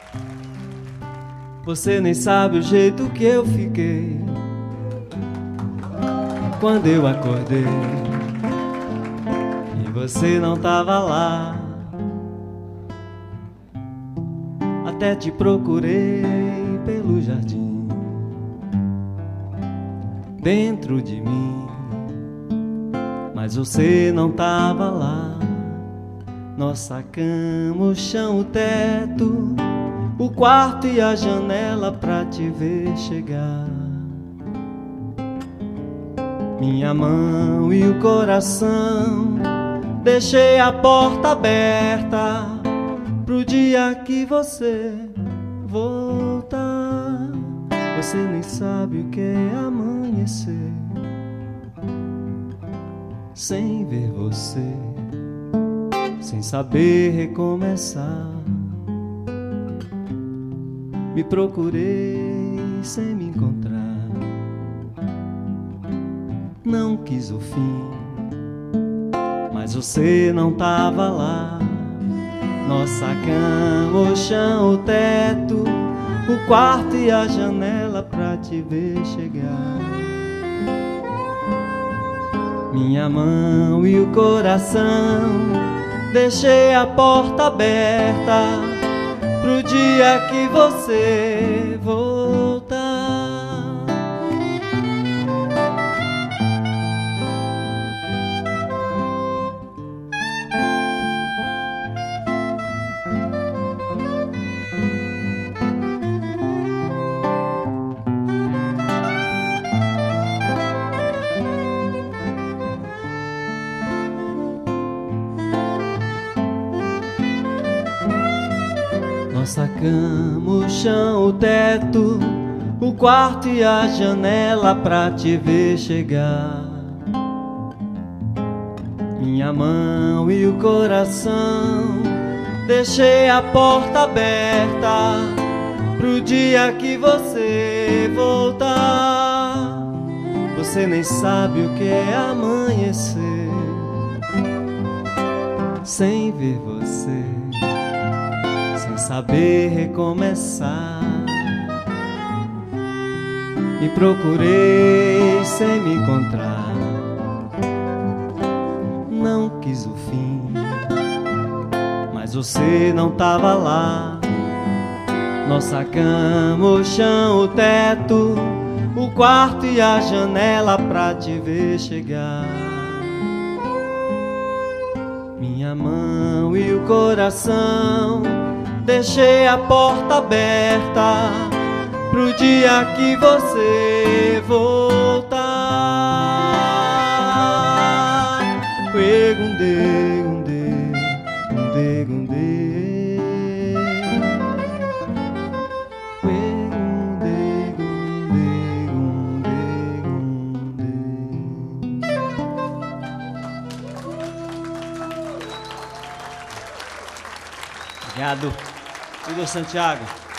Você nem sabe o jeito que eu fiquei quando eu acordei e você não tava lá. Até te procurei pelo jardim, dentro de mim, mas você não tava lá. Nossa cama, o chão, o teto, o quarto e a janela pra te ver chegar. Minha mão e o coração, deixei a porta aberta pro dia que você voltar. Você nem sabe o que é amanhecer sem ver você, sem saber recomeçar. Me procurei sem me encontrar, não quis o fim, mas você não tava lá. Nossa cama, o chão, o teto, o quarto e a janela pra te ver chegar. Minha mão e o coração, deixei a porta aberta pro dia que você voltar. Nossa cama, o chão, o teto, o quarto e a janela pra te ver chegar. Minha mão e o coração, deixei a porta aberta pro dia que você voltar. Você nem sabe o que é amanhecer sem ver você, sem saber recomeçar. Me procurei sem me encontrar, não quis o fim, mas você não tava lá. Nossa cama, o chão, o teto, o quarto e a janela pra te ver chegar. Minha mão e o coração, deixei a porta aberta pro dia que você voltar. Gunde, gunde, gunde, gunde. Gunde, gunde, gunde, gunde. Obrigado. Igor Santiago.